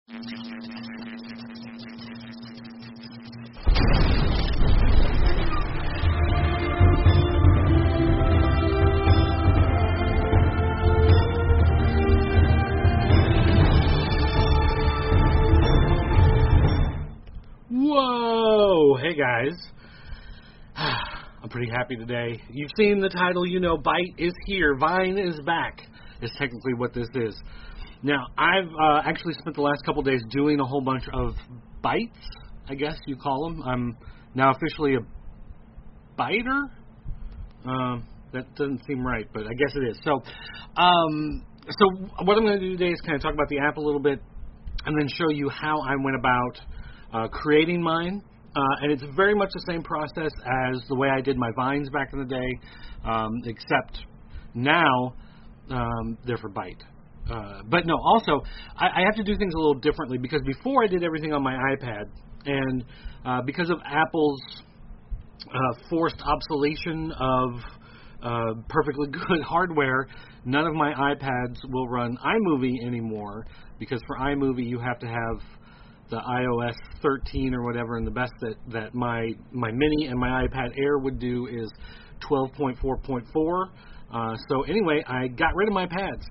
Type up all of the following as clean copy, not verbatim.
Whoa! Hey guys. I'm pretty happy today. You've seen the title, you know, Byte is here. Vine is back, is technically what this is. Now, I've actually spent the last couple days doing a whole bunch of bites, I guess you call them. I'm now officially a biter. That doesn't seem right, but I guess it is. So what I'm going to do today is kind of talk about the app a little bit and then show you how I went about creating mine. And it's very much the same process as the way I did my Vines back in the day, except now they're for Byte. But no, also, I have to do things a little differently because before I did everything on my iPad, and because of Apple's forced obsolescence of perfectly good hardware, none of my iPads will run iMovie anymore, because for iMovie you have to have the iOS 13 or whatever, and the best that my Mini and my iPad Air would do is 12.4.4. So anyway, I got rid of my pads.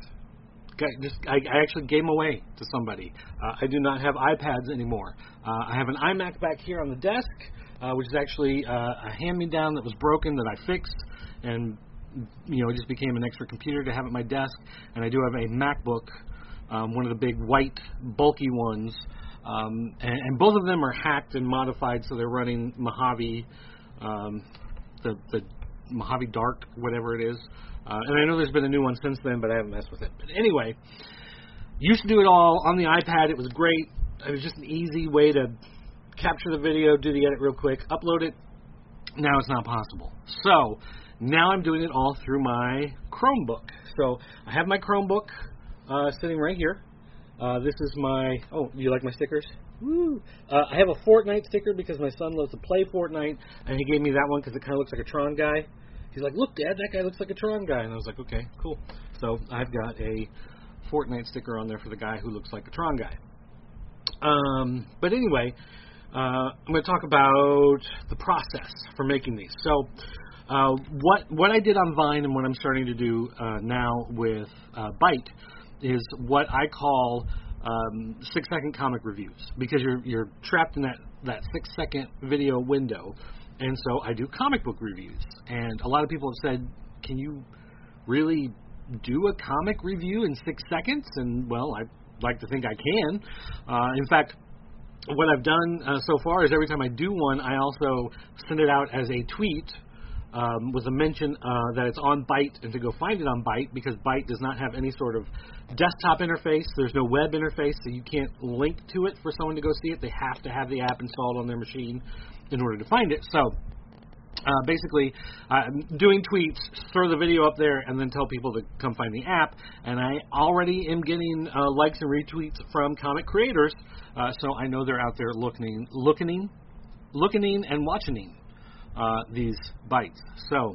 I actually gave them away to somebody. I do not have iPads anymore. I have an iMac back here on the desk, which is actually a hand-me-down that was broken that I fixed, and it just became an extra computer to have at my desk. And I do have a MacBook, one of the big white bulky ones. And both of them are hacked and modified, so they're running Mojave, the Mojave Dark, whatever it is. And I know there's been a new one since then, but I haven't messed with it. But anyway, used to do it all on the iPad. It was great. It was just an easy way to capture the video, do the edit real quick, upload it. Now it's not possible. So now I'm doing it all through my Chromebook. So I have my Chromebook sitting right here. This is my... Oh, you like my stickers? Woo! I have a Fortnite sticker because my son loves to play Fortnite, and he gave me that one because it kind of looks like a Tron guy. He's like, look, Dad, that guy looks like a Tron guy. And I was like, okay, cool. So I've got a Fortnite sticker on there for the guy who looks like a Tron guy. But anyway, I'm going to talk about the process for making these. So what I did on Vine and what I'm starting to do now with Byte is what I call 6-second comic reviews, because you're trapped in that 6-second video window. And so I do comic book reviews. And a lot of people have said, can you really do a comic review in 6 seconds? And, well, I'd like to think I can. In fact, what I've done so far is every time I do one, I also send it out as a tweet with a mention that it's on Byte and to go find it on Byte, because Byte does not have any sort of desktop interface. There's no web interface, so you can't link to it for someone to go see it. They have to have the app installed on their machine in order to find it. So basically, doing tweets, throw the video up there, and then tell people to come find the app. And I already am getting likes and retweets from comic creators, so I know they're out there looking and watching these bites. So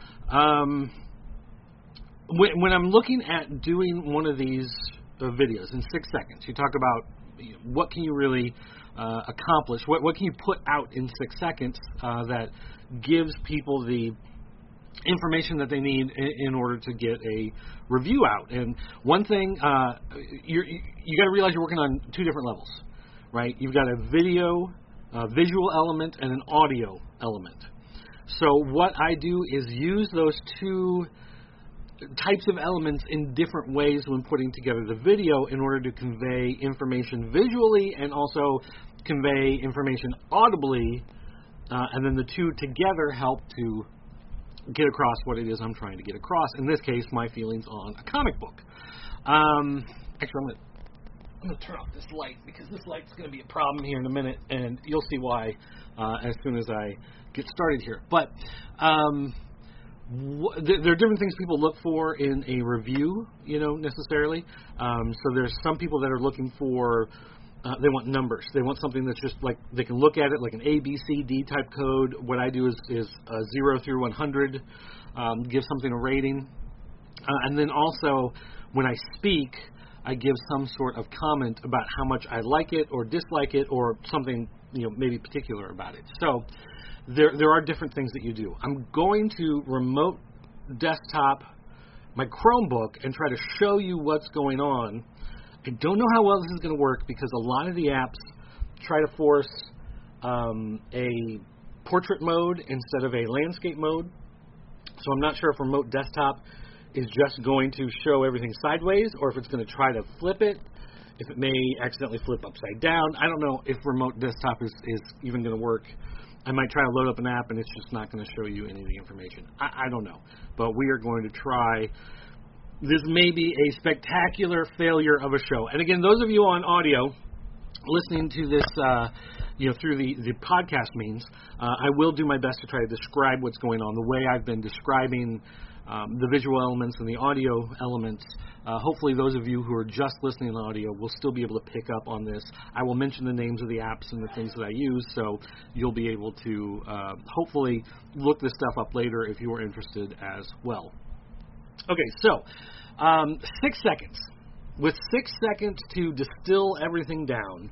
when I'm looking at doing one of these videos in 6 seconds, you talk about what can you really accomplish, what can you put out in 6 seconds that gives people the information that they need in order to get a review out. And one thing, you got to realize you're working on two different levels, right? You've got a visual element and an audio element. So what I do is use those two types of elements in different ways when putting together the video in order to convey information visually and also convey information audibly, and then the two together help to get across what it is I'm trying to get across. In this case, my feelings on a comic book. Actually, I'm going to turn off this light because this light's going to be a problem here in a minute, and you'll see why as soon as I get started here. But there are different things people look for in a review, necessarily. So there's some people that are looking for, they want numbers. They want something that's just like, they can look at it like an A, B, C, D type code. What I do is 0 through 100, give something a rating. And then also, when I speak, I give some sort of comment about how much I like it or dislike it or something, maybe particular about it. So there are different things that you do. I'm going to remote desktop my Chromebook and try to show you what's going on. I don't know how well this is going to work because a lot of the apps try to force a portrait mode instead of a landscape mode. So I'm not sure if remote desktop is just going to show everything sideways or if it's going to try to flip it, if it may accidentally flip upside down. I don't know if remote desktop is even going to work. I might try to load up an app and it's just not going to show you any of the information. I don't know. But we are going to try. This may be a spectacular failure of a show. And again, those of you on audio listening to this through the podcast means, I will do my best to try to describe what's going on the way I've been describing the visual elements and the audio elements. Hopefully those of you who are just listening on audio will still be able to pick up on this. I will mention the names of the apps and the things that I use, so you'll be able to hopefully look this stuff up later if you are interested as well. Okay, so 6 seconds. With 6 seconds to distill everything down,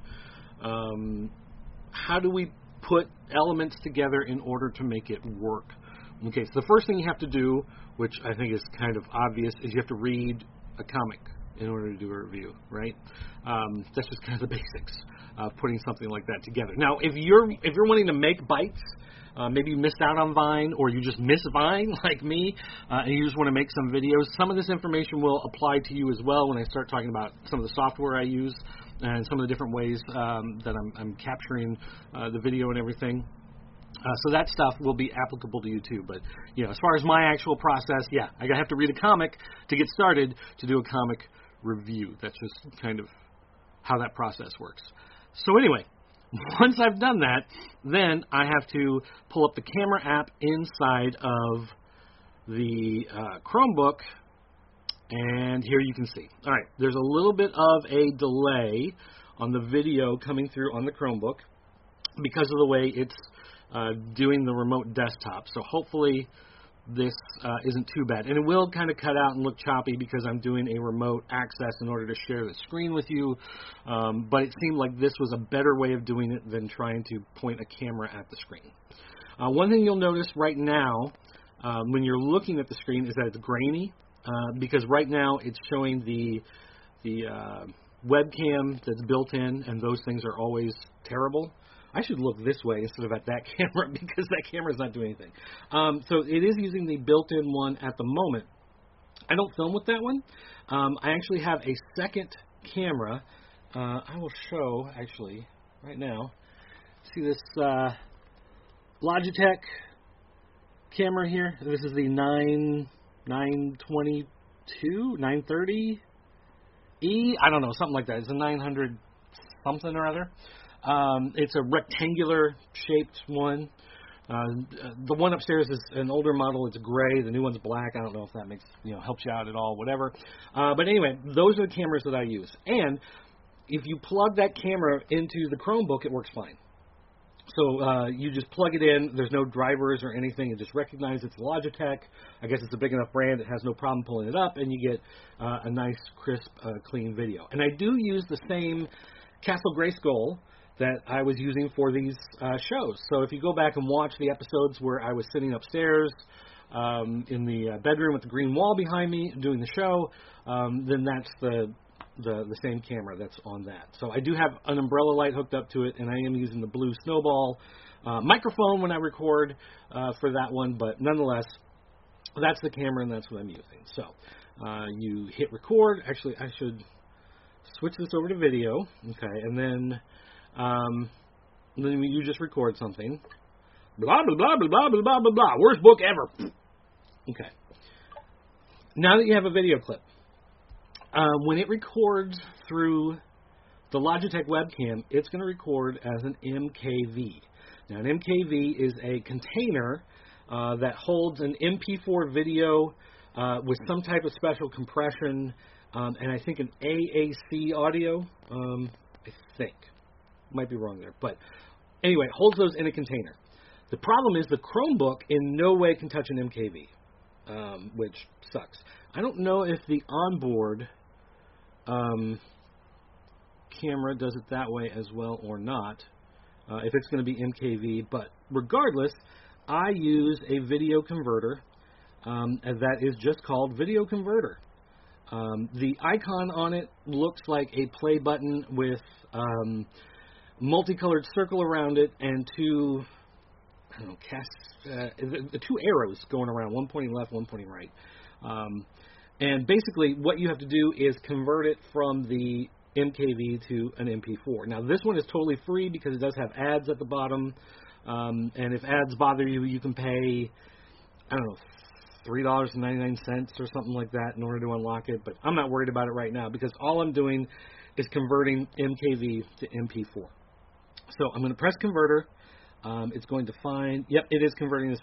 how do we put elements together in order to make it work? Okay, so the first thing you have to do, which I think is kind of obvious, is you have to read a comic in order to do a review, right? That's just kind of the basics of putting something like that together. Now, if you're wanting to make bites, maybe you missed out on Vine or you just miss Vine like me, and you just want to make some videos, some of this information will apply to you as well when I start talking about some of the software I use and some of the different ways that I'm capturing the video and everything. So that stuff will be applicable to you too. But as far as my actual process, I have to read a comic to get started to do a comic review. That's just kind of how that process works. So anyway, once I've done that, then I have to pull up the camera app inside of the Chromebook, and here you can see. All right, there's a little bit of a delay on the video coming through on the Chromebook because of the way it's doing the remote desktop. So hopefully this isn't too bad. And it will kind of cut out and look choppy because I'm doing a remote access in order to share the screen with you. But it seemed like this was a better way of doing it than trying to point a camera at the screen. One thing you'll notice right now when you're looking at the screen is that it's grainy because right now it's showing the webcam that's built in, and those things are always terrible. I should look this way instead of at that camera because that camera's not doing anything. So it is using the built-in one at the moment. I don't film with that one. I actually have a second camera. I will show, actually, right now. See this Logitech camera here? This is the 922, 930E? I don't know, something like that. It's a 900 something or other. It's a rectangular shaped one. The one upstairs is an older model. It's gray. The new one's black. I don't know if that makes helps you out at all. Whatever. But anyway, those are the cameras that I use. And if you plug that camera into the Chromebook, it works fine. So you just plug it in. There's no drivers or anything. It just recognizes it's Logitech. I guess it's a big enough brand. It has no problem pulling it up, and you get a nice, crisp, clean video. And I do use the same Castle Grayskull that I was using for these shows. So if you go back and watch the episodes where I was sitting upstairs in the bedroom with the green wall behind me doing the show, then that's the same camera that's on that. So I do have an umbrella light hooked up to it, and I am using the Blue Snowball microphone when I record for that one, but nonetheless, that's the camera and that's what I'm using. So you hit record. Actually, I should switch this over to video, okay, and then you just record something. Blah, blah, blah, blah, blah, blah, blah, blah, blah. Worst book ever. Okay. Now that you have a video clip, when it records through the Logitech webcam, it's going to record as an MKV. Now, an MKV is a container that holds an MP4 video with some type of special compression, and I think an AAC audio, I think. Might be wrong there. But anyway, it holds those in a container. The problem is the Chromebook in no way can touch an MKV, which sucks. I don't know if the onboard camera does it that way as well or not, if it's going to be MKV. But regardless, I use a video converter, and that is just called Video Converter. The icon on it looks like a play button with multicolored circle around it and two, I don't know, two arrows going around, one pointing left, one pointing right. And basically what you have to do is convert it from the MKV to an MP4. Now this one is totally free because it does have ads at the bottom, and if ads bother you, you can pay, I don't know, $3.99 or something like that in order to unlock it, but I'm not worried about it right now because all I'm doing is converting MKV to MP4. So I'm going to press converter. It's going to find, yep, it is converting this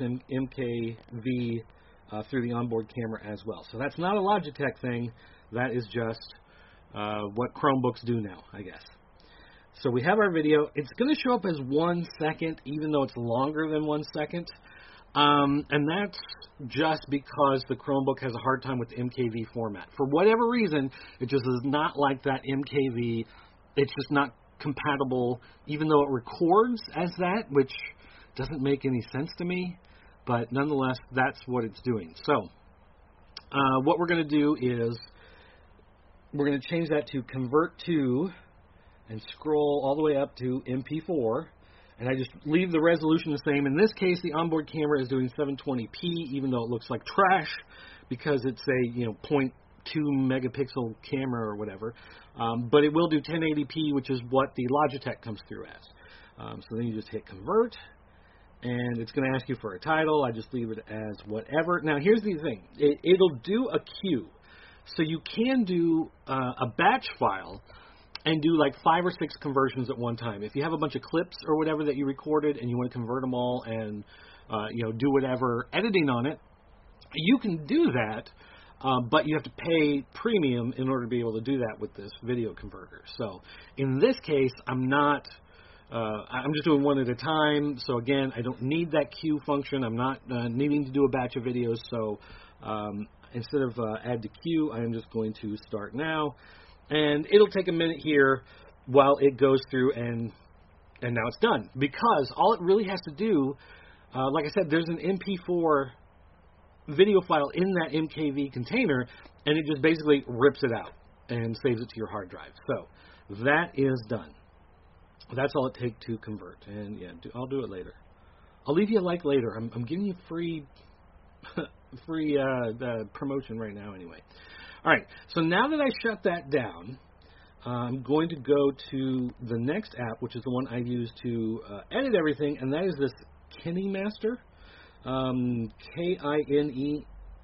MKV through the onboard camera as well. So that's not a Logitech thing. That is just what Chromebooks do now, I guess. So we have our video. It's going to show up as 1 second, even though it's longer than 1 second. And that's just because the Chromebook has a hard time with the MKV format. For whatever reason, it just is not like that MKV. It's just not compatible, even though it records as that, which doesn't make any sense to me. But nonetheless, that's what it's doing. So what we're going to do is we're going to change that to convert to and scroll all the way up to MP4. And I just leave the resolution the same. In this case, the onboard camera is doing 720p, even though it looks like trash because it's a 0.2 megapixel camera or whatever. But it will do 1080p, which is what the Logitech comes through as. So then you just hit convert, and it's going to ask you for a title. I just leave it as whatever. Now, here's the thing. It'll do a queue. So you can do a batch file and do like 5 or 6 conversions at one time. If you have a bunch of clips or whatever that you recorded and you want to convert them all and do whatever editing on it, you can do that, but you have to pay premium in order to be able to do that with this video converter. So in this case, I'm just doing one at a time. So again, I don't need that queue function. I'm not needing to do a batch of videos. So instead of add to queue, I am just going to start now. And it'll take a minute here while it goes through, and now it's done. Because all it really has to do, like I said, there's an MP4 video file in that MKV container, and it just basically rips it out and saves it to your hard drive. So that is done. That's all it takes to convert. And yeah, I'll do it later. I'll leave you a like later. I'm giving you free promotion right now anyway. All right, so now that I shut that down, I'm going to go to the next app, which is the one I use to edit everything, and that is this KineMaster, KineMaster,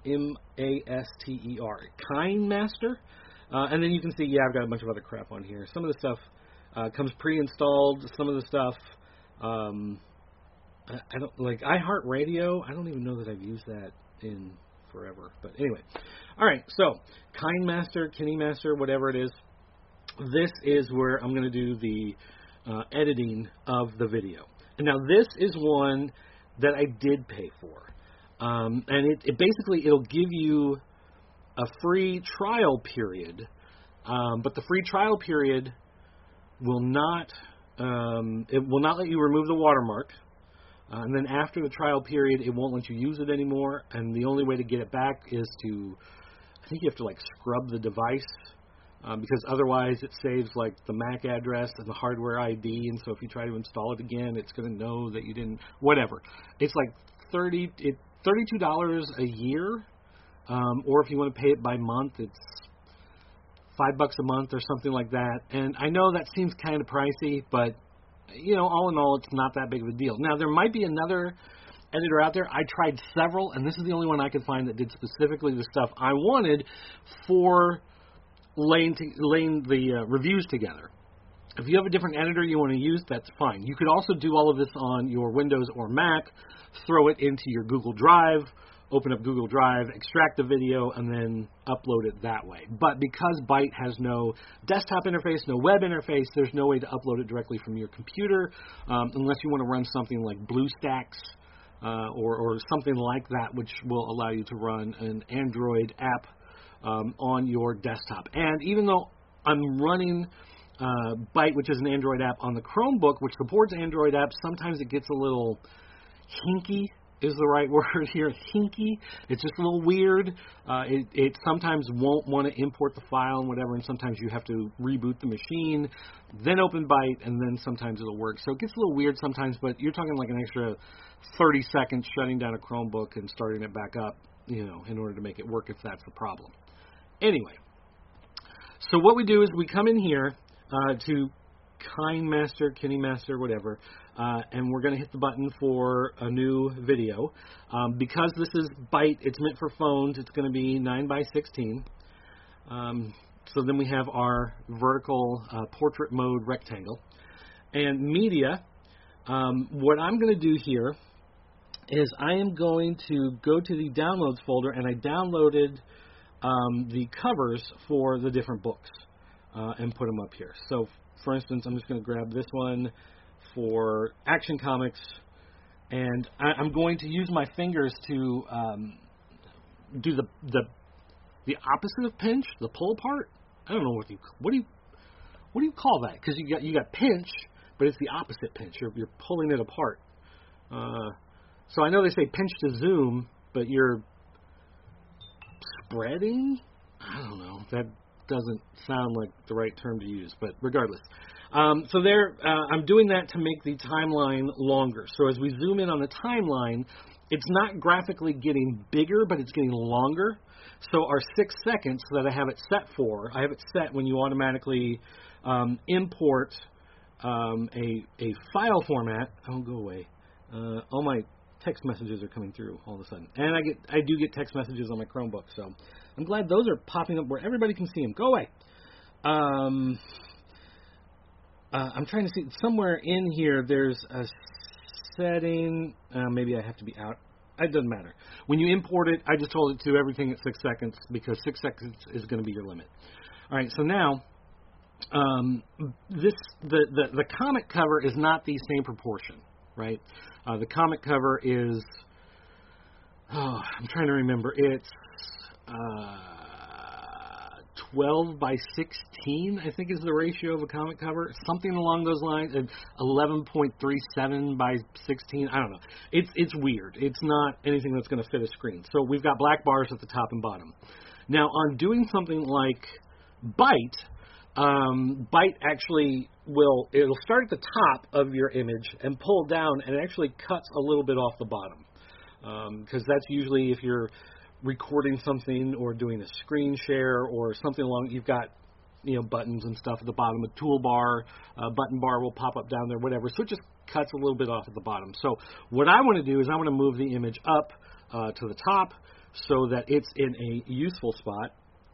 KineMaster. And then you can see, yeah, I've got a bunch of other crap on here. Some of the stuff comes pre-installed. Some of the stuff, I don't like iHeartRadio. I don't even know that I've used that in forever. But anyway, all right. So KineMaster, whatever it is. This is where I'm going to do the editing of the video. And now this is one that I did pay for, and it basically it'll give you a free trial period, but the free trial period will not let you remove the watermark. And then after the trial period, it won't let you use it anymore. And the only way to get it back is to, I think you have to like scrub the device, because otherwise it saves like the MAC address and the hardware ID. And so if you try to install it again, it's going to know that you didn't, whatever. It's like $32 a year. Or if you want to pay it by month, it's $5 a month or something like that. And I know that seems kind of pricey, but all in all, it's not that big of a deal. Now, there might be another editor out there. I tried several, and this is the only one I could find that did specifically the stuff I wanted for laying the reviews together. If you have a different editor you want to use, that's fine. You could also do all of this on your Windows or Mac, throw it into your Google Drive, open up Google Drive, extract the video, and then upload it that way. But because Byte has no desktop interface, no web interface, there's no way to upload it directly from your computer, unless you want to run something like BlueStacks or something like that, which will allow you to run an Android app on your desktop. And even though I'm running Byte, which is an Android app, on the Chromebook, which supports Android apps. Sometimes it gets a little hinky, is the right word here. Hinky. It's just a little weird. It sometimes won't want to import the file and whatever, and sometimes you have to reboot the machine, then open Byte, and then sometimes it'll work. So it gets a little weird sometimes, but you're talking like an extra 30 seconds shutting down a Chromebook and starting it back up, in order to make it work if that's the problem. Anyway, so what we do is we come in here to KineMaster, KineMaster, whatever, and we're going to hit the button for a new video. Because this is Byte, it's meant for phones, it's going to be 9:16. So then we have our vertical portrait mode rectangle. And media, what I'm going to do here is I am going to go to the downloads folder, and I downloaded the covers for the different books and put them up here. So, for instance, I'm just going to grab this one for Action Comics, and I'm going to use my fingers to do the opposite of pinch, the pull apart. I don't know what do you call that? Because you got pinch, but it's the opposite pinch. You're pulling it apart. So I know they say pinch to zoom, but you're spreading? I don't know. That doesn't sound like the right term to use, but regardless. So there, I'm doing that to make the timeline longer. So as we zoom in on the timeline, it's not graphically getting bigger, but it's getting longer. So our 6 seconds that I have it set for, I have it set when you automatically import a file format. Oh, go away. All my text messages are coming through all of a sudden. And I do get text messages on my Chromebook, so I'm glad those are popping up where everybody can see them. Go away. I'm trying to see, somewhere in here there's a setting. Maybe I have to be out. It doesn't matter. When you import it, I just told it to everything at 6 seconds because 6 seconds is going to be your limit. All right, so now the comic cover is not the same proportion, right? The comic cover is, I'm trying to remember, it's 12:16, I think is the ratio of a comic cover, something along those lines, and 11.37:16, I don't know. It's weird. It's not anything that's going to fit a screen. So we've got black bars at the top and bottom. Now, on doing something like Byte, Byte actually it'll start at the top of your image and pull down, and it actually cuts a little bit off the bottom. Because that's usually if you're recording something or doing a screen share or something along, you've got buttons and stuff at the bottom. A toolbar, a button bar will pop up down there, whatever. So it just cuts a little bit off at the bottom. So what I want to do is I want to move the image up to the top so that it's in a useful spot.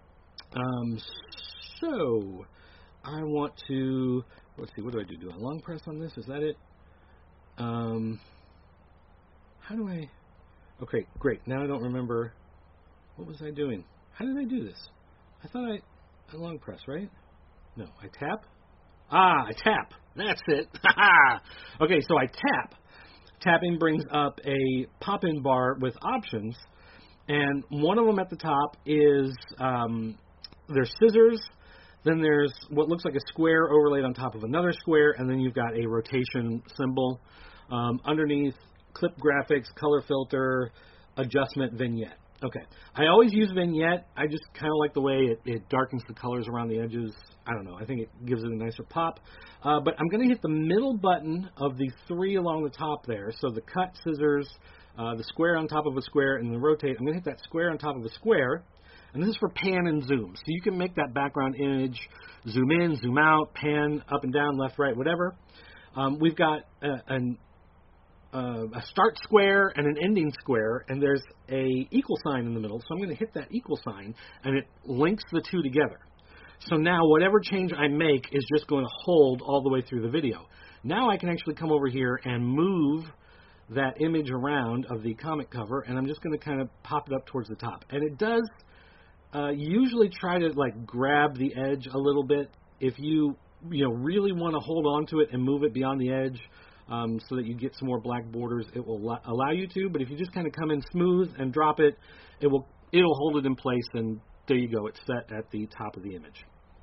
So I want to, let's see, what do I do? Do I long press on this? Is that it? How do I? Okay, great. Now I don't remember. What was I doing? How did I do this? I thought I long press, right? No, I tap. I tap. That's it. Okay, so I tap. Tapping brings up a pop-in bar with options, and one of them at the top is there's scissors. Then there's what looks like a square overlaid on top of another square, and then you've got a rotation symbol. Underneath, clip graphics, color filter, adjustment, vignette. Okay. I always use vignette. I just kind of like the way it darkens the colors around the edges. I don't know. I think it gives it a nicer pop. But I'm going to hit the middle button of the three along the top there. So the cut, scissors, the square on top of a square, and the rotate. I'm going to hit that square on top of a square. And this is for pan and zoom. So you can make that background image zoom in, zoom out, pan up and down, left, right, whatever. We've got a start square and an ending square, and there's a equal sign in the middle. So I'm going to hit that equal sign, and it links the two together. So now whatever change I make is just going to hold all the way through the video. Now I can actually come over here and move that image around of the comic cover, and I'm just going to kind of pop it up towards the top. And it does usually try to like grab the edge a little bit. If you really want to hold on to it and move it beyond the edge, so that you get some more black borders, it will allow you to. But if you just kind of come in smooth and drop it, it'll hold it in place, and there you go. It's set at the top of the image.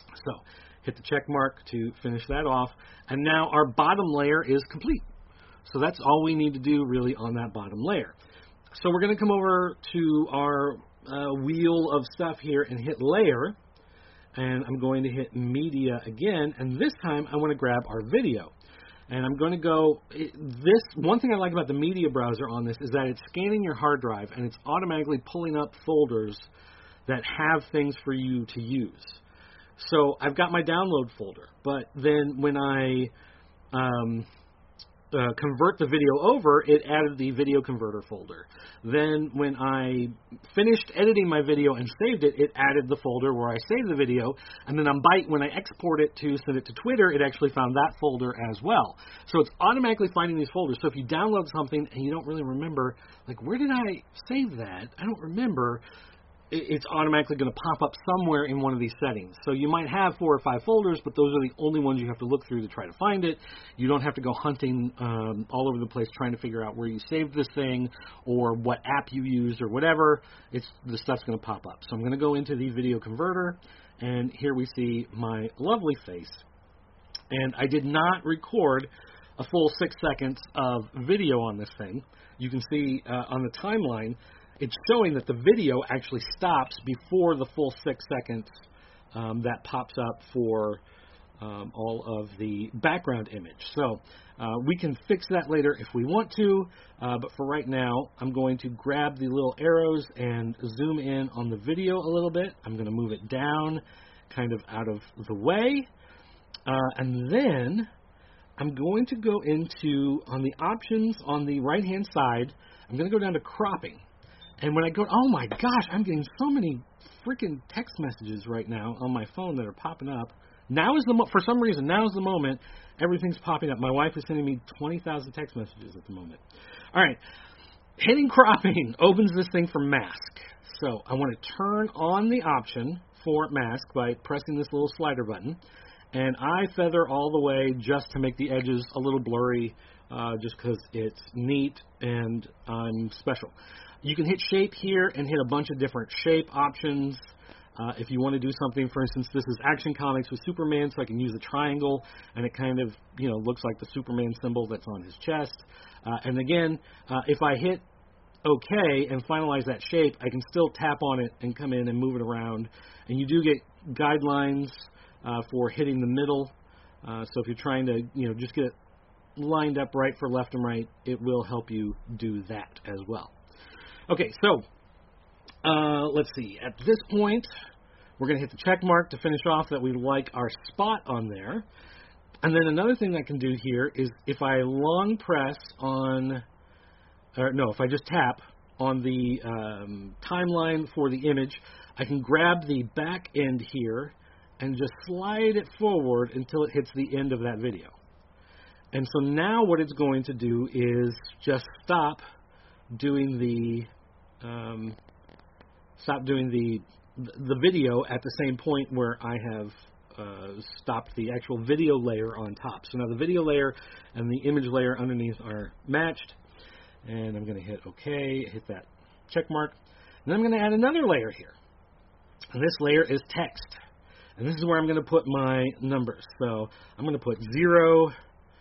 So hit the check mark to finish that off, and now our bottom layer is complete. So that's all we need to do really on that bottom layer. So we're going to come over to our wheel of stuff here and hit layer, and I'm going to hit media again, and this time I want to grab our video. And I'm going to go, one thing I like about the media browser on this is that it's scanning your hard drive and it's automatically pulling up folders that have things for you to use. So I've got my download folder, but then when I convert the video over, it added the video converter folder. Then when I finished editing my video and saved it, it added the folder where I saved the video. And then on Byte, when I export it to send it to Twitter, it actually found that folder as well. So it's automatically finding these folders. So if you download something and you don't really remember, like, where did I save that? I don't remember. It's automatically going to pop up somewhere in one of these settings. So you might have 4 or 5 folders, but those are the only ones you have to look through to try to find it. You don't have to go hunting all over the place trying to figure out where you saved this thing or what app you used or whatever. The stuff's going to pop up. So I'm going to go into the video converter, and here we see my lovely face. And I did not record a full 6 seconds of video on this thing. You can see on the timeline, it's showing that the video actually stops before the full 6 seconds that pops up for all of the background image. So we can fix that later if we want to, but for right now, I'm going to grab the little arrows and zoom in on the video a little bit. I'm going to move it down kind of out of the way, and then I'm going to go into, on the options on the right-hand side, I'm going to go down to cropping. And when I go, oh my gosh, I'm getting so many freaking text messages right now on my phone that are popping up. Now is for some reason, now is the moment everything's popping up. My wife is sending me 20,000 text messages at the moment. All right, hitting cropping opens this thing for mask. So I want to turn on the option for mask by pressing this little slider button. And I feather all the way just to make the edges a little blurry, just because it's neat and I'm special. You can hit shape here and hit a bunch of different shape options. If you want to do something, for instance, this is Action Comics with Superman, so I can use a triangle, and it kind of, looks like the Superman symbol that's on his chest. And again, if I hit OK and finalize that shape, I can still tap on it and come in and move it around. And you do get guidelines for hitting the middle. So if you're trying to, just get it lined up right for left and right, it will help you do that as well. Okay, so let's see. At this point, we're going to hit the check mark to finish off that we like our spot on there. And then another thing I can do here is if I long press on, if I just tap on the timeline for the image, I can grab the back end here and just slide it forward until it hits the end of that video. And so now what it's going to do is just stop doing the video at the same point where I have stopped the actual video layer on top. So now the video layer and the image layer underneath are matched. And I'm going to hit OK, hit that check mark. And then I'm going to add another layer here. And this layer is text. And this is where I'm going to put my numbers. So I'm going to put 0,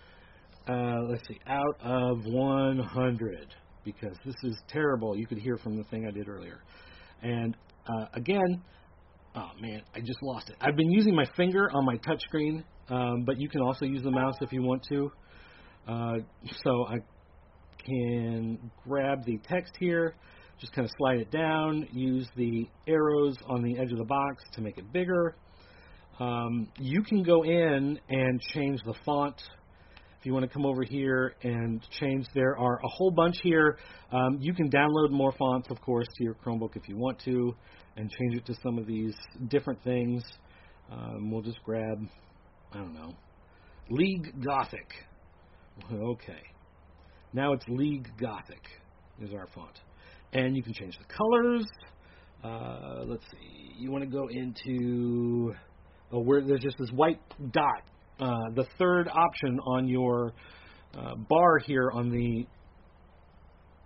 out of 100. Because this is terrible. You could hear from the thing I did earlier. And again, oh man, I just lost it. I've been using my finger on my touchscreen, but you can also use the mouse if you want to. So I can grab the text here, just kind of slide it down, use the arrows on the edge of the box to make it bigger. You can go in and change the font. If you want to come over here and change, there are a whole bunch here. You can download more fonts, of course, to your Chromebook if you want to, and change it to some of these different things. We'll just grab, I don't know, League Gothic. Okay. Now it's League Gothic is our font. And you can change the colors. Let's see. You want to go into where there's just this white dot. The third option on your bar here on the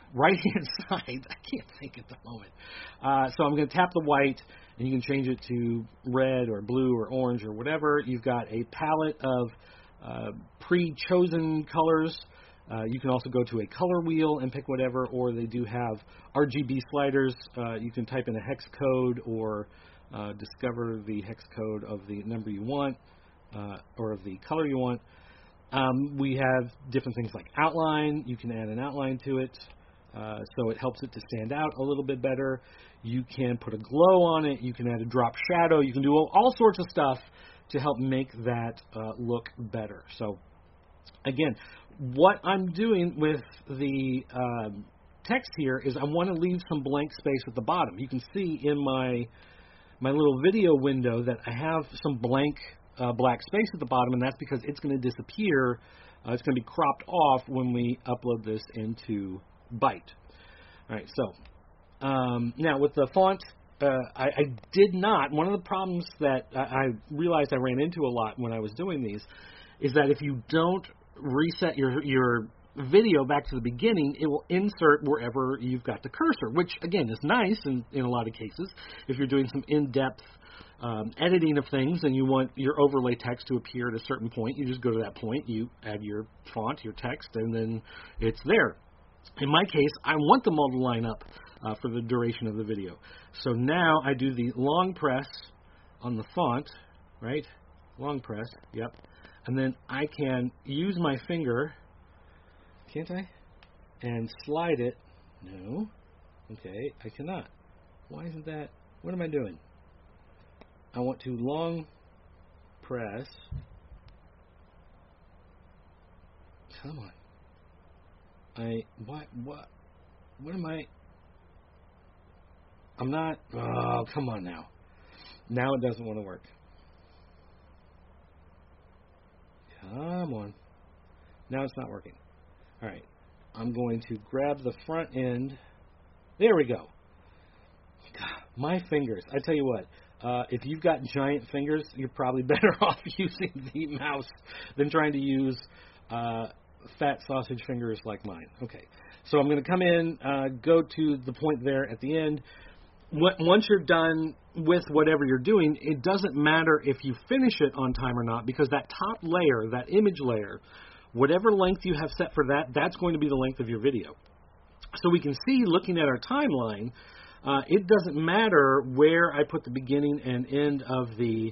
right-hand side, I can't think at the moment. So I'm going to tap the white, and you can change it to red or blue or orange or whatever. You've got a palette of pre-chosen colors. You can also go to a color wheel and pick whatever, or they do have RGB sliders. You can type in a hex code or discover the hex code of the number you want or of the color you want. We have different things like outline. You can add an outline to it, so it helps it to stand out a little bit better. You can put a glow on it. You can add a drop shadow. You can do all sorts of stuff to help make that look better. So, again, what I'm doing with the text here is I want to leave some blank space at the bottom. You can see in my little video window that I have some blank black space at the bottom, and that's because it's going to disappear. It's going to be cropped off when we upload this into Byte. All right, so now with the font, I did not. One of the problems that I realized I ran into a lot when I was doing these is that if you don't reset your video back to the beginning, it will insert wherever you've got the cursor, which, again, is nice in a lot of cases. If you're doing some in-depth editing of things and you want your overlay text to appear at a certain point, you just go to that point, you add your font, your text, and then it's there. In my case, I want them all to line up for the duration of the video. So now I do the long press on the font, right? Long press, yep. And then I can use my finger, can't I? And slide it. No. Okay, I cannot. Why isn't that? What am I doing? I want to long press. Come on. What am I? I'm not. Oh, come on now. Now it doesn't want to work. Come on. Now it's not working. All right. I'm going to grab the front end. There we go. God, my fingers. I tell you what. If you've got giant fingers, you're probably better off using the mouse than trying to use fat sausage fingers like mine. Okay. So I'm going to come in, go to the point there at the end. Once you're done with whatever you're doing, it doesn't matter if you finish it on time or not, because that top layer, that image layer, whatever length you have set for that, that's going to be the length of your video. So we can see, looking at our timeline, it doesn't matter where I put the beginning and end of the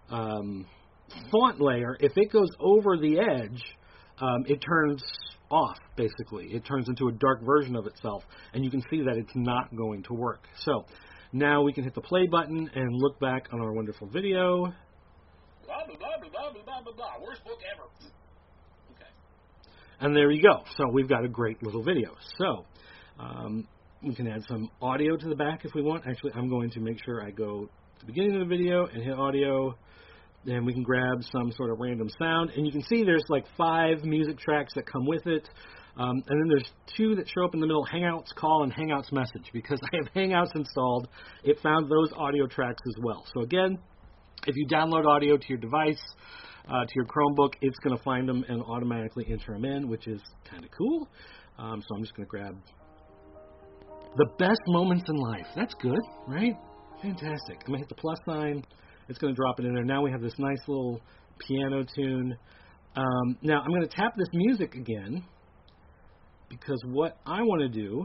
font layer. If it goes over the edge, it turns off, basically. It turns into a dark version of itself, and you can see that it's not going to work. So now we can hit the play button and look back on our wonderful video. Blah, blah, blah, blah, blah, blah, blah, blah. Worst book ever. Okay. And there you go. So we've got a great little video. So we can add some audio to the back if we want. Actually, I'm going to make sure I go to the beginning of the video and hit audio. And we can grab some sort of random sound. And you can see there's like 5 music tracks that come with it. And then there's 2 that show up in the middle, Hangouts Call and Hangouts Message. Because I have Hangouts installed, it found those audio tracks as well. So again, if you download audio to your device, to your Chromebook, it's going to find them and automatically enter them in, which is kind of cool. So I'm just going to grab the best moments in life. That's good, right? Fantastic. I'm going to hit the plus sign. It's going to drop it in there. Now we have this nice little piano tune. Now I'm going to tap this music again, because what I want to do,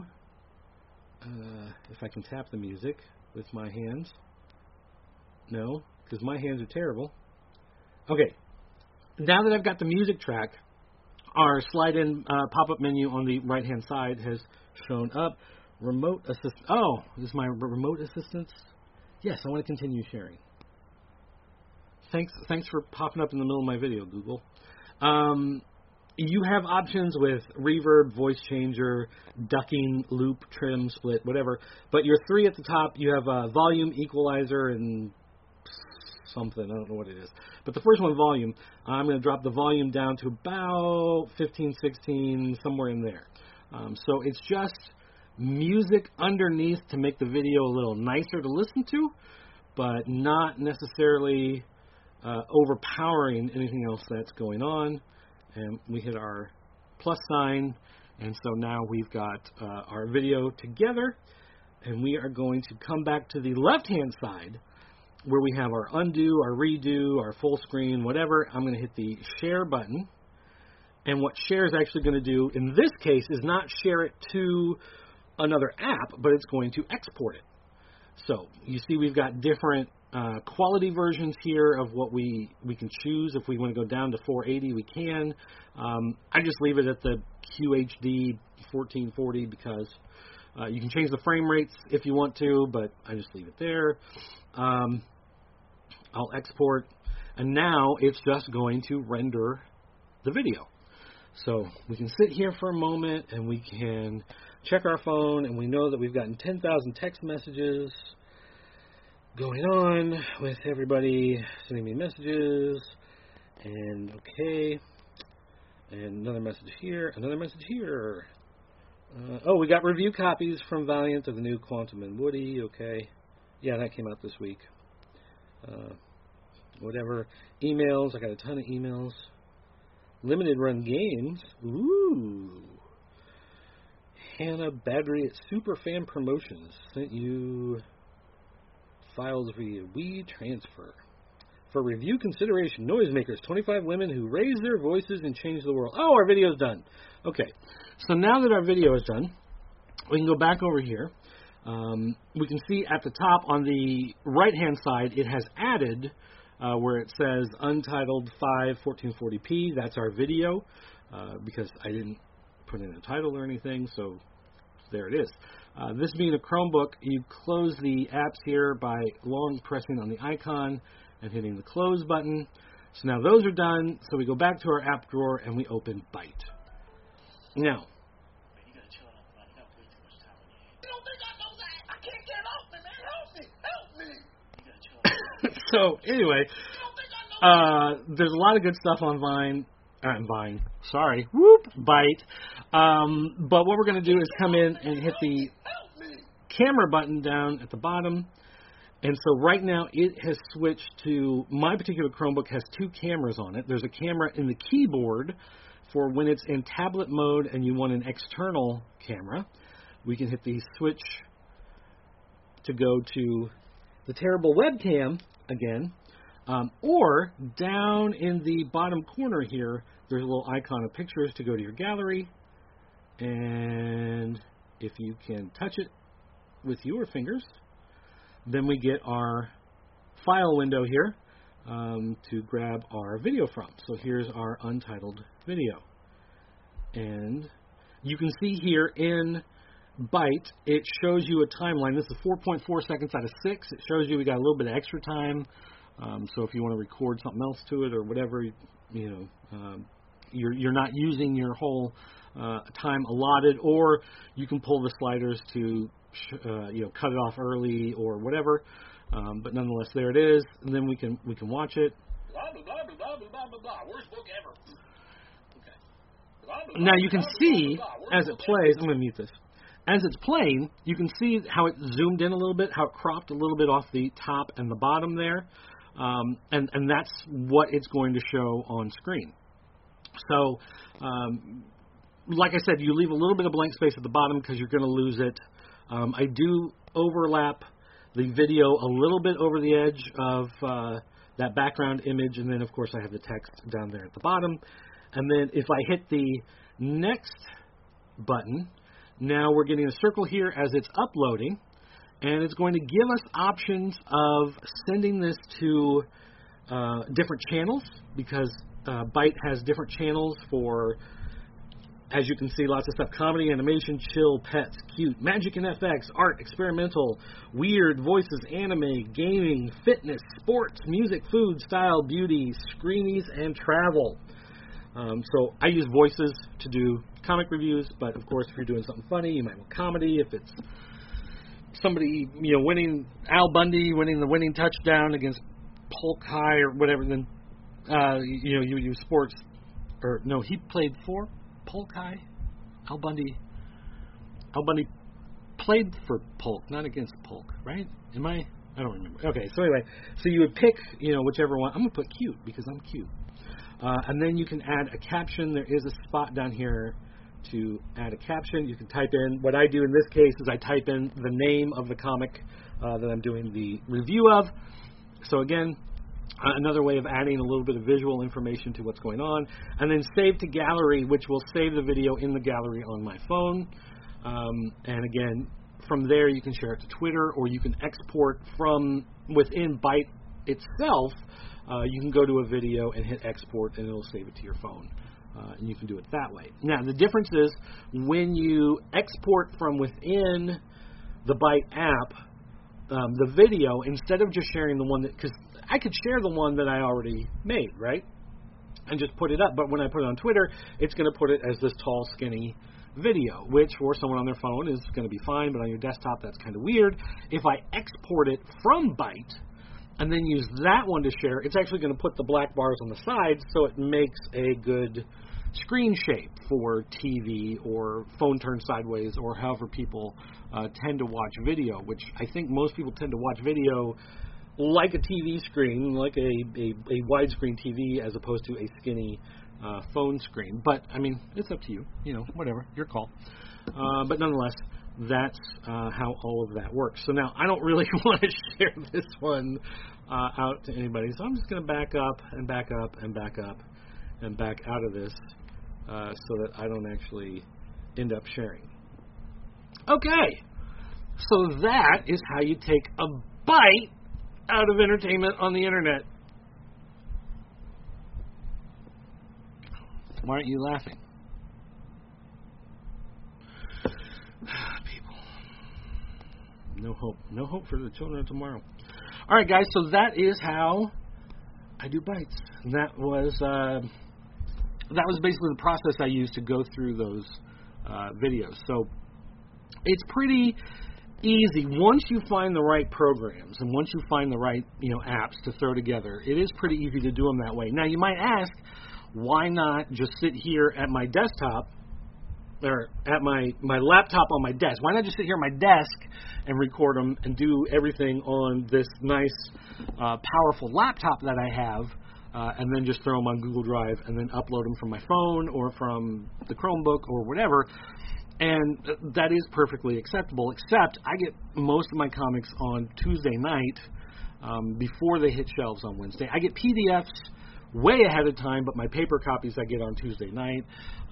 if I can tap the music with my hands. No, because my hands are terrible. Okay. Now that I've got the music track, our slide-in pop-up menu on the right-hand side has shown up. Remote assist. Oh, this is my remote assistance. Yes, I want to continue sharing. Thanks for popping up in the middle of my video, Google. You have options with reverb, voice changer, ducking, loop, trim, split, whatever. But your 3 at the top, you have volume, equalizer, and something. I don't know what it is. But the first one, volume, I'm going to drop the volume down to about 15, 16, somewhere in there. So it's just music underneath to make the video a little nicer to listen to, but not necessarily overpowering anything else that's going on. And we hit our plus sign, And so now we've got our video together, and we are going to come back to the left-hand side where we have our undo, our redo, our full screen, whatever. I'm going to hit the share button. And what share is actually going to do in this case is not share it to another app, but it's going to export it. So you see we've got different quality versions here of what we can choose. If we want to go down to 480, we can. I just leave it at the QHD 1440 because you can change the frame rates if you want to, but I just leave it there. I'll export, and now it's just going to render the video. So we can sit here for a moment, and we can check our phone, and we know that we've gotten 10,000 text messages going on with everybody sending me messages, and okay, and another message here, another message here. Oh, we got review copies from Valiant of the new Quantum and Woody, okay. Yeah, that came out this week. Whatever. Emails, I got a ton of emails. Limited run games. Ooh. Hannah Badry at Superfan Promotions sent you files via WeTransfer. For review consideration, Noisemakers, 25 women who raise their voices and change the world. Oh, our video's done. Okay. So now that our video is done, we can go back over here. We can see at the top on the right-hand side, it has added where it says Untitled 5 1440p. That's our video because I didn't put in a title or anything, so there it is. This being a Chromebook, you close the apps here by long pressing on the icon and hitting the close button. So now those are done, so we go back to our app drawer and we open Byte. Now, so anyway, there's a lot of good stuff on Byte. But what we're going to do is come in and hit the camera button down at the bottom. And so right now it has switched to, my particular Chromebook has two cameras on it. There's a camera in the keyboard for when it's in tablet mode and you want an external camera. We can hit the switch to go to the terrible webcam again. Or down in the bottom corner here, there's a little icon of pictures to go to your gallery. And if you can touch it with your fingers, then we get our file window here to grab our video from. So here's our untitled video. And you can see here in Byte, it shows you a timeline. This is 4.4 seconds out of 6. It shows you we got a little bit of extra time. So if you want to record something else to it or whatever, you're not using your whole time allotted, or you can pull the sliders to cut it off early or whatever. But nonetheless, there it is, and then we can watch it. Blah blah blah blah blah blah blah. Worst book ever. Okay. Blah, blah, blah, now you can see as it plays. I'm going to mute this. As it's playing, you can see how it zoomed in a little bit, how it cropped a little bit off the top and the bottom there. And that's what it's going to show on screen. So, like I said, you leave a little bit of blank space at the bottom because you're going to lose it. I do overlap the video a little bit over the edge of that background image, and then, of course, I have the text down there at the bottom. And then if I hit the next button, now we're getting a circle here as it's uploading. And it's going to give us options of sending this to different channels, because Byte has different channels for, as you can see, lots of stuff: comedy, animation, chill, pets, cute, magic and FX, art, experimental, weird, voices, anime, gaming, fitness, sports, music, food, style, beauty, screenies, and travel. So I use voices to do comic reviews, but of course if you're doing something funny, you might want comedy. If it's somebody, winning, Al Bundy winning the winning touchdown against Polk High or whatever, then, you use sports. Or, no, he played for Polk High. Al Bundy played for Polk, not against Polk, right? I don't remember. Okay, so anyway, so you would pick, whichever one. I'm going to put cute because I'm cute. And then you can add a caption. There is a spot down here to add a caption. You can type in, what I do in this case is I type in the name of the comic that I'm doing the review of. So again, another way of adding a little bit of visual information to what's going on. And then save to gallery, which will save the video in the gallery on my phone. And again, from there you can share it to Twitter, or you can export from within Byte itself. You can go to a video and hit export, and it'll save it to your phone. And you can do it that way. Now, the difference is when you export from within the Byte app, the video, instead of just sharing the one that, because I could share the one that I already made, right? And just put it up. But when I put it on Twitter, it's going to put it as this tall, skinny video, which for someone on their phone is going to be fine, but on your desktop, that's kind of weird. If I export it from Byte and then use that one to share, it's actually going to put the black bars on the sides, so it makes a good screen shape for TV or phone turned sideways, or however people tend to watch video, which I think most people tend to watch video like a TV screen, like a widescreen TV, as opposed to a skinny phone screen. But, I mean, it's up to you. You know, whatever. Your call. But nonetheless, that's how all of that works. So now, I don't really want to share this one out to anybody, so I'm just going to back up and back up and back up and back out of this so that I don't actually end up sharing. Okay. So that is how you take a bite out of entertainment on the internet. Why aren't you laughing? People. No hope. No hope for the children of tomorrow. All right, guys, so that is how I do bites. And that was basically the process I used to go through those videos. So it's pretty easy once you find the right programs and once you find the right apps to throw together. It is pretty easy to do them that way. Now you might ask, why not just sit here at my desktop or at my laptop on my desk? Why not just sit here at my desk and record them and do everything on this nice powerful laptop that I have, and then just throw them on Google Drive and then upload them from my phone or from the Chromebook or whatever. And that is perfectly acceptable, except I get most of my comics on Tuesday night before they hit shelves on Wednesday. I get PDFs way ahead of time, but my paper copies I get on Tuesday night.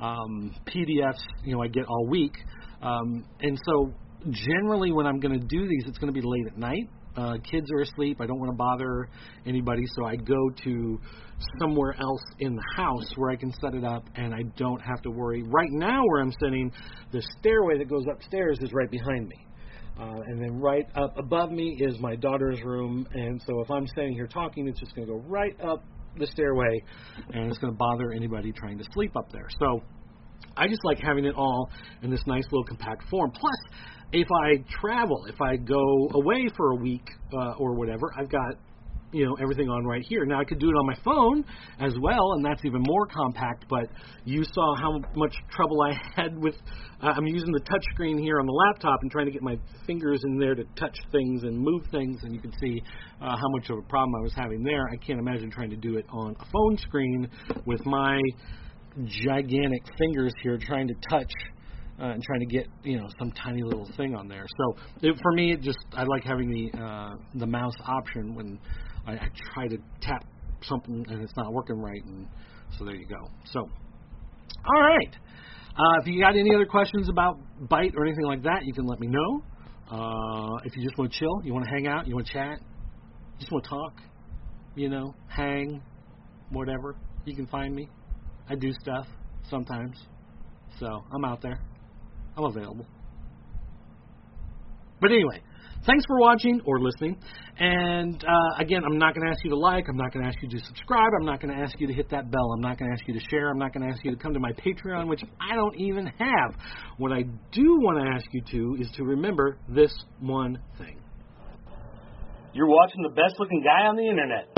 PDFs, I get all week. And so generally when I'm going to do these, it's going to be late at night. Kids are asleep. I don't want to bother anybody, so I go to somewhere else in the house where I can set it up and I don't have to worry. Right now where I'm sitting, the stairway that goes upstairs is right behind me. And then right up above me is my daughter's room, and so if I'm standing here talking, it's just going to go right up the stairway, and it's going to bother anybody trying to sleep up there. So I just like having it all in this nice little compact form. Plus, if I travel, if I go away for a week or whatever, I've got everything on right here. Now I could do it on my phone as well, and that's even more compact, but you saw how much trouble I had with I'm using the touch screen here on the laptop and trying to get my fingers in there to touch things and move things, and you can see how much of a problem I was having there. I can't imagine trying to do it on a phone screen with my gigantic fingers here trying to touch and trying to get some tiny little thing on there. So for me, I like having the mouse option when I try to tap something and it's not working right, and so there you go. So, all right. If you got any other questions about Byte or anything like that, you can let me know. If you just want to chill, you want to hang out, you want to chat, just want to talk, hang, whatever, you can find me. I do stuff sometimes, so I'm out there. I'm available. But anyway, thanks for watching or listening. And again, I'm not going to ask you to like. I'm not going to ask you to subscribe. I'm not going to ask you to hit that bell. I'm not going to ask you to share. I'm not going to ask you to come to my Patreon, which I don't even have. What I do want to ask you to is to remember this one thing. You're watching the best looking guy on the internet.